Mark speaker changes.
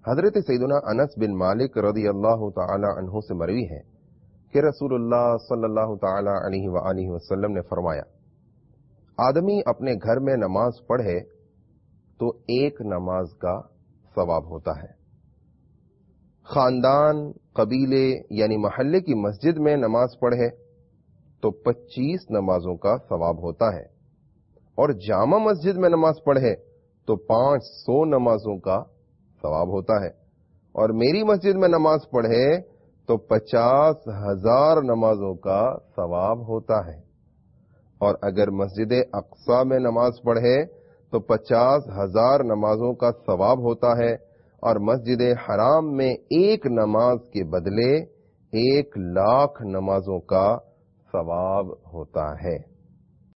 Speaker 1: हजरत सैयदना अनस बिन मालिक रज़ियल्लाहु ताला अन्हु से मरवी है कि रसूलुल्लाह सल्लल्लाहु ताला अलैहि वसल्लम ने फरमाया, आदमी अपने घर में नमाज पढ़े तो एक नमाज का सवाब होता है। खानदान, कबीले यानी महल्ले की मस्जिद में नमाज पढ़े तो 25 नमाजों का सवाब होता है, और जामा मस्जिद में नमाज पढ़े तो 500 नमाजों का सवाब होता है, और मेरी मस्जिद में नमाज पढ़े तो 50,000 नमाजों का सवाब होता है, और अगर मस्जिद अक्सा में नमाज पढ़े तो 50,000 नमाजों का सवाब होता है, और मस्जिद हराम में एक नमाज के बदले 1,00,000 नमाजों का सवाब होता है।